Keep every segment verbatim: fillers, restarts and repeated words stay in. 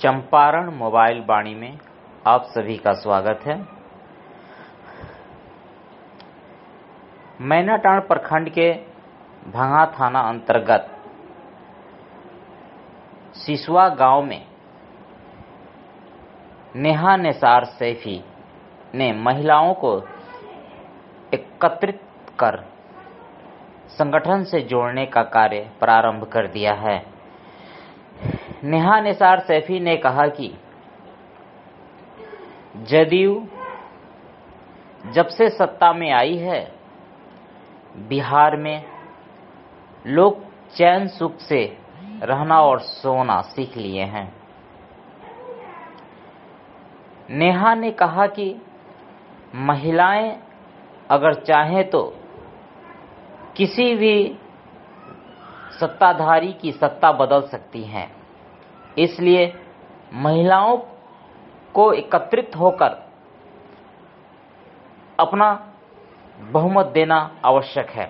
Champaran mobile वाणी में आप सभी का स्वागत है। मैनाटांड़ प्रखंड के भंगा थाना अंतर्गत सिसवा गांव में नेहा निसार सैफी ने महिलाओं को एकत्रित कर संगठन से जोड़ने का कार्य प्रारंभ कर दिया है। नेहा निसार सैफी ने कहा कि जदयू जब से सत्ता में आई है, बिहार में लोग चैन सुख से रहना और सोना सीख लिए हैं। नेहा ने कहा कि महिलाएं अगर चाहें तो किसी भी सत्ताधारी की सत्ता बदल सकती हैं, इसलिए महिलाओं को एकत्रित होकर अपना बहुमत देना आवश्यक है।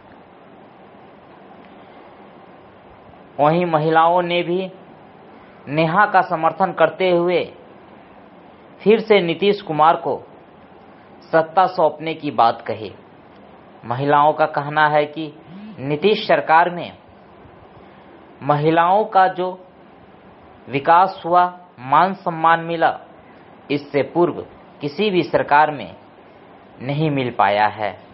वहीं महिलाओं ने भी नेहा का समर्थन करते हुए फिर से नीतीश कुमार को सत्ता सौंपने की बात कही। महिलाओं का कहना है कि नीतीश सरकार में महिलाओं का जो विकास हुआ, मान सम्मान मिला, इससे पूर्व किसी भी सरकार में नहीं मिल पाया है।